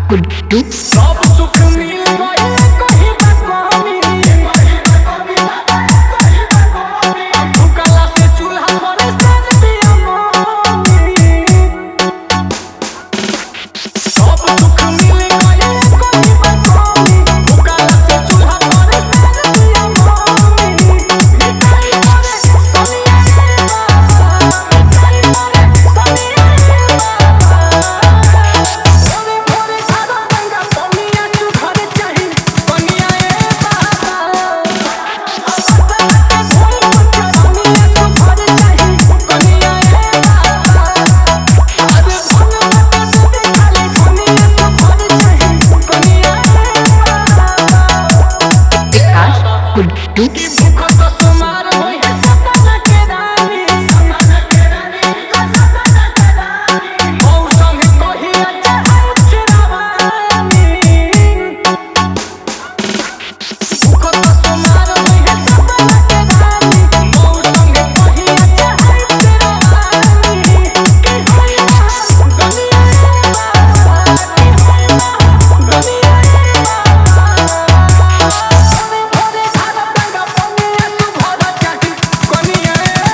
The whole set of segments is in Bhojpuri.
गुड्डू सब सुख मिल गए कहीं बागवानी भूखला से चूल्हा पर सर दिया मामी सब सुख मिल गए कहीं बागवानी भूखला से चूल्हा पर सर दिया मामी मिठाई करे सोनिया मिठाई करे सोनिया भोरे भोरे खाना गंगा सोनिया तू घर चाही सोनिया गुड्डू की भूख तो सुमार होई है सपना के रानी मौसम कही अच्छा है चिरवानी भूख तो सुमार होई है सपना के रानी मौसम कही अच्छा है चिरवानी के होई दुनिया दुनिया भोरे खाना गंगा सोनिया तू घर चाही कोनिया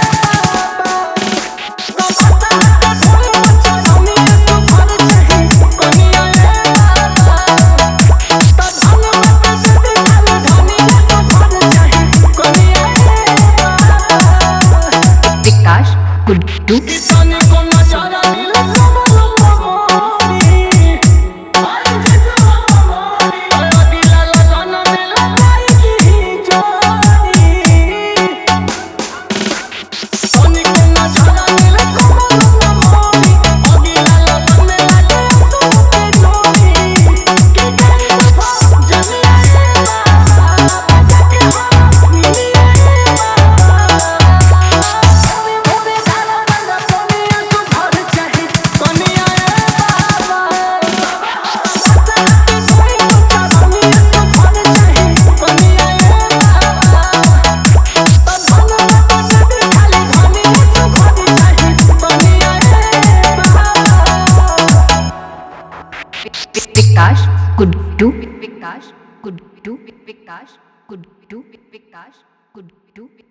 विकास गुड्डू कितने को नजारा मिला कमलों कमोरी अगला लगाना मिला लाई की जोड़ी सोनी को नजारा मिला कमलों कमोरी अगला लगाना मिला तुम पे जोड़ी के कहीं जमिया के मिलिया भोरे खाना गंगा सोनिया तू घर चाही कोनिया विकास गुड्डू विकास गुड्डू विकास गुड्डू विकास गुड्डू